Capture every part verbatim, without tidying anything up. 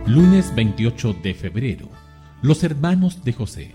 Lunes veintiocho de febrero. Los hermanos de José.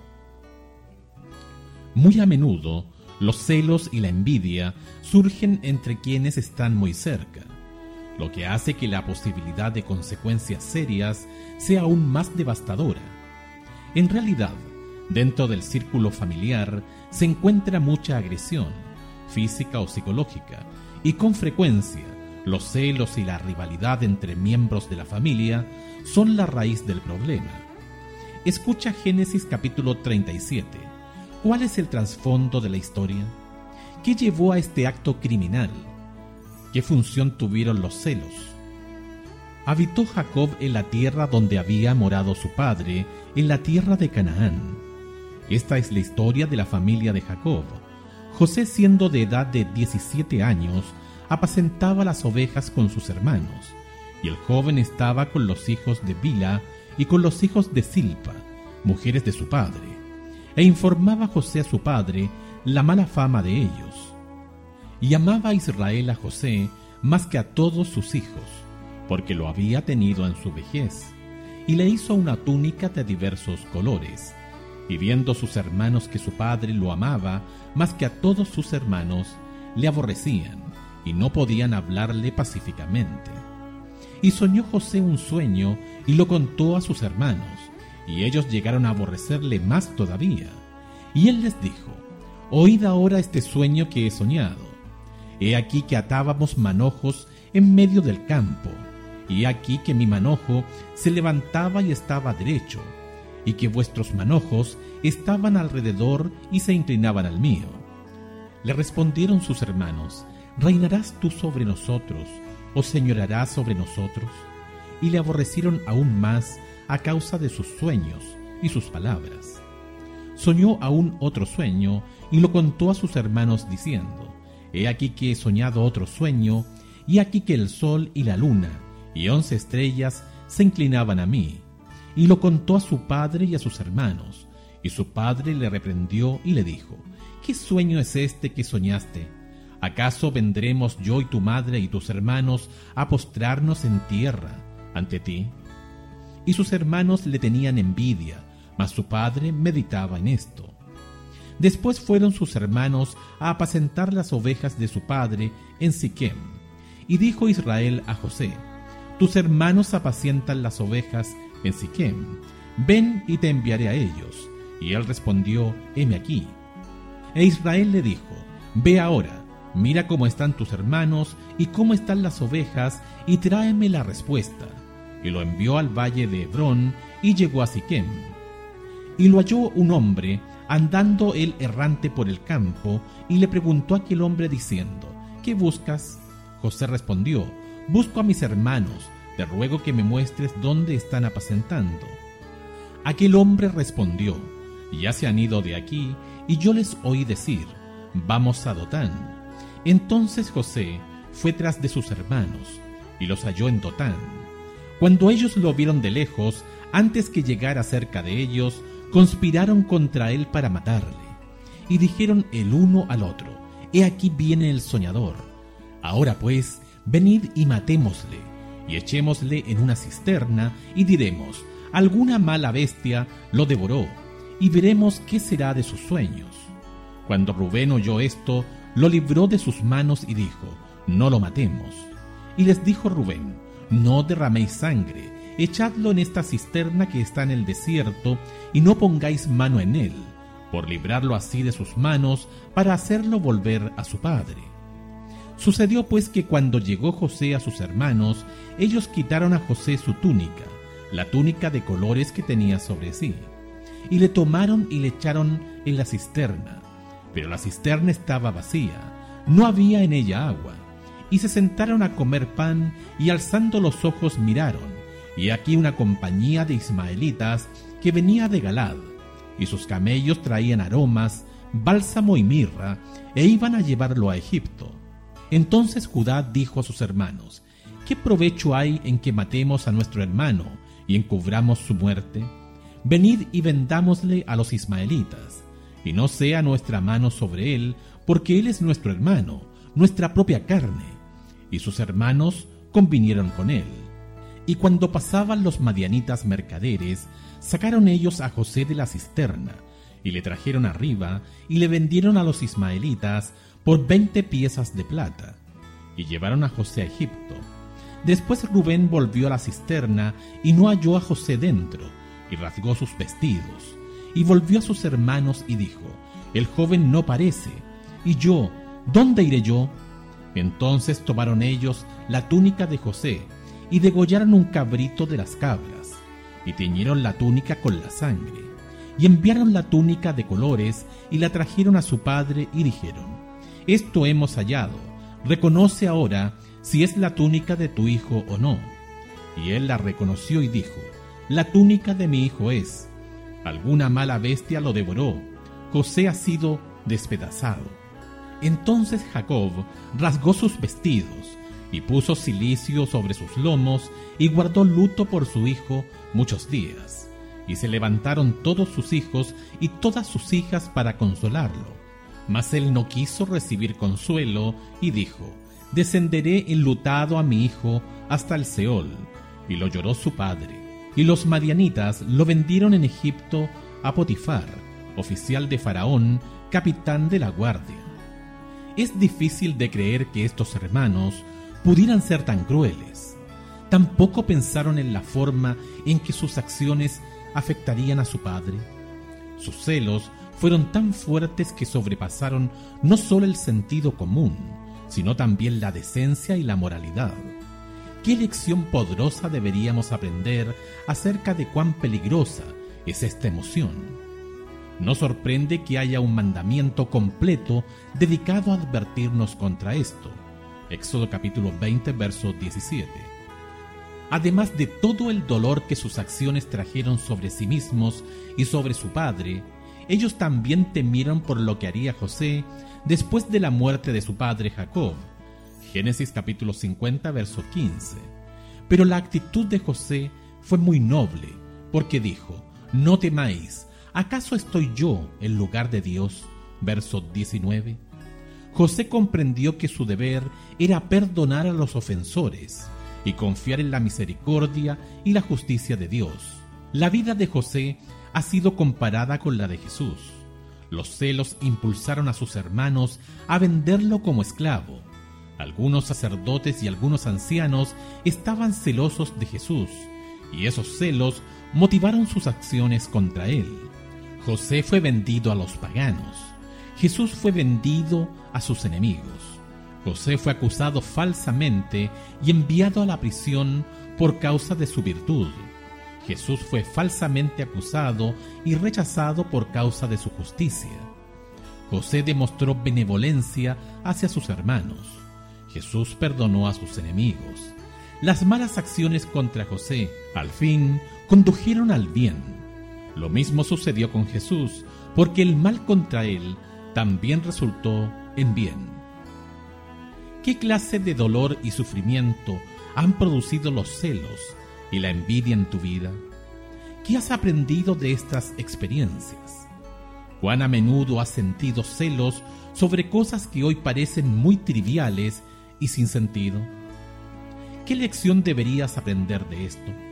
Muy a menudo, los celos y la envidia surgen entre quienes están muy cerca, lo que hace que la posibilidad de consecuencias serias sea aún más devastadora. En realidad, dentro del círculo familiar se encuentra mucha agresión, física o psicológica, y con frecuencia los celos y la rivalidad entre miembros de la familia son la raíz del problema. Escucha Génesis capítulo treinta y siete. ¿Cuál es el trasfondo de la historia? ¿Qué llevó a este acto criminal? ¿Qué función tuvieron los celos? Habitó Jacob en la tierra donde había morado su padre, en la tierra de Canaán. Esta es la historia de la familia de Jacob. José, siendo de edad de diecisiete años, apacentaba las ovejas con sus hermanos, y el joven estaba con los hijos de Bilha y con los hijos de Silpa, mujeres de su padre, e informaba José a su padre la mala fama de ellos. Y amaba a Israel a José más que a todos sus hijos, porque lo había tenido en su vejez, y le hizo una túnica de diversos colores. Y viendo sus hermanos que su padre lo amaba más que a todos sus hermanos, le aborrecían y no podían hablarle pacíficamente. Y soñó José un sueño y lo contó a sus hermanos, y ellos llegaron a aborrecerle más todavía. Y él les dijo: Oíd ahora este sueño que he soñado. He aquí que atábamos manojos en medio del campo, y he aquí que mi manojo se levantaba y estaba derecho, y que vuestros manojos estaban alrededor y se inclinaban al mío. Le respondieron sus hermanos: ¿Reinarás tú sobre nosotros, o señorarás sobre nosotros? Y le aborrecieron aún más a causa de sus sueños y sus palabras. Soñó aún otro sueño y lo contó a sus hermanos diciendo: He aquí que he soñado otro sueño, y aquí que el sol y la luna y once estrellas se inclinaban a mí. Y lo contó a su padre y a sus hermanos, y su padre le reprendió y le dijo: ¿Qué sueño es este que soñaste? ¿Acaso vendremos yo y tu madre y tus hermanos a postrarnos en tierra ante ti? Y sus hermanos le tenían envidia, mas su padre meditaba en esto. Después fueron sus hermanos a apacentar las ovejas de su padre en Siquem. Y dijo Israel a José: Tus hermanos apacientan las ovejas en Siquem, ven y te enviaré a ellos. Y él respondió: Heme aquí. E Israel le dijo: Ve ahora, mira cómo están tus hermanos y cómo están las ovejas, y tráeme la respuesta. Y lo envió al valle de Hebrón, y llegó a Siquem. Y lo halló un hombre, andando él errante por el campo, y le preguntó a aquel hombre diciendo: ¿Qué buscas? José respondió: Busco a mis hermanos, te ruego que me muestres dónde están apacentando. Aquel hombre respondió: Ya se han ido de aquí, y yo les oí decir: Vamos a Dotán. Entonces José fue tras de sus hermanos, y los halló en Dotán. Cuando ellos lo vieron de lejos, antes que llegara cerca de ellos, conspiraron contra él para matarle. Y dijeron el uno al otro: He aquí viene el soñador. Ahora pues, venid y matémosle, y echémosle en una cisterna, y diremos: Alguna mala bestia lo devoró, y veremos qué será de sus sueños. Cuando Rubén oyó esto, lo libró de sus manos y dijo: No lo matemos. Y les dijo Rubén: No derraméis sangre, echadlo en esta cisterna que está en el desierto, y no pongáis mano en él, por librarlo así de sus manos, para hacerlo volver a su padre. Sucedió pues que cuando llegó José a sus hermanos, ellos quitaron a José su túnica, la túnica de colores que tenía sobre sí, y le tomaron y le echaron en la cisterna. Pero la cisterna estaba vacía, no había en ella agua. Y se sentaron a comer pan, y alzando los ojos miraron, y aquí una compañía de ismaelitas que venía de Galad, y sus camellos traían aromas, bálsamo y mirra, e iban a llevarlo a Egipto. Entonces Judá dijo a sus hermanos: ¿Qué provecho hay en que matemos a nuestro hermano y encubramos su muerte? Venid y vendámosle a los ismaelitas, y no sea nuestra mano sobre él, porque él es nuestro hermano, nuestra propia carne. Y sus hermanos convinieron con él. Y cuando pasaban los madianitas mercaderes, sacaron ellos a José de la cisterna, y le trajeron arriba, y le vendieron a los ismaelitas por veinte piezas de plata, y llevaron a José a Egipto. Después Rubén volvió a la cisterna, y no halló a José dentro, y rasgó sus vestidos, y volvió a sus hermanos y dijo: el joven no parece, y yo, ¿dónde iré yo? Entonces tomaron ellos la túnica de José, y degollaron un cabrito de las cabras, y teñieron la túnica con la sangre, y enviaron la túnica de colores, y la trajeron a su padre, y dijeron: esto hemos hallado, reconoce ahora si es la túnica de tu hijo o no. Y él la reconoció y dijo: la túnica de mi hijo es. Alguna mala bestia lo devoró, José ha sido despedazado. Entonces Jacob rasgó sus vestidos, y puso cilicio sobre sus lomos, y guardó luto por su hijo muchos días. Y se levantaron todos sus hijos y todas sus hijas para consolarlo. Mas él no quiso recibir consuelo, y dijo: descenderé enlutado a mi hijo hasta el Seol. Y lo lloró su padre. Y los madianitas lo vendieron en Egipto a Potifar, oficial de Faraón, capitán de la guardia. Es difícil de creer que estos hermanos pudieran ser tan crueles. Tampoco pensaron en la forma en que sus acciones afectarían a su padre. Sus celos fueron tan fuertes que sobrepasaron no solo el sentido común, sino también la decencia y la moralidad. ¿Qué lección poderosa deberíamos aprender acerca de cuán peligrosa es esta emoción? No sorprende que haya un mandamiento completo dedicado a advertirnos contra esto. Éxodo capítulo veinte, verso diecisiete. Además de todo el dolor que sus acciones trajeron sobre sí mismos y sobre su padre, ellos también temieron por lo que haría José después de la muerte de su padre Jacob. Génesis capítulo cincuenta, verso quince. Pero la actitud de José fue muy noble, porque dijo: no temáis, ¿acaso estoy yo en lugar de Dios? Verso diecinueve. José comprendió que su deber era perdonar a los ofensores y confiar en la misericordia y la justicia de Dios. La vida de José ha sido comparada con la de Jesús. Los celos impulsaron a sus hermanos a venderlo como esclavo. Algunos sacerdotes y algunos ancianos estaban celosos de Jesús, y esos celos motivaron sus acciones contra él. José fue vendido a los paganos. Jesús fue vendido a sus enemigos. José fue acusado falsamente y enviado a la prisión por causa de su virtud. Jesús fue falsamente acusado y rechazado por causa de su justicia. José demostró benevolencia hacia sus hermanos. Jesús perdonó a sus enemigos. Las malas acciones contra José, al fin, condujeron al bien. Lo mismo sucedió con Jesús, porque el mal contra él también resultó en bien. ¿Qué clase de dolor y sufrimiento han producido los celos y la envidia en tu vida? ¿Qué has aprendido de estas experiencias? ¿Cuán a menudo has sentido celos sobre cosas que hoy parecen muy triviales y sin sentido? ¿Qué lección deberías aprender de esto?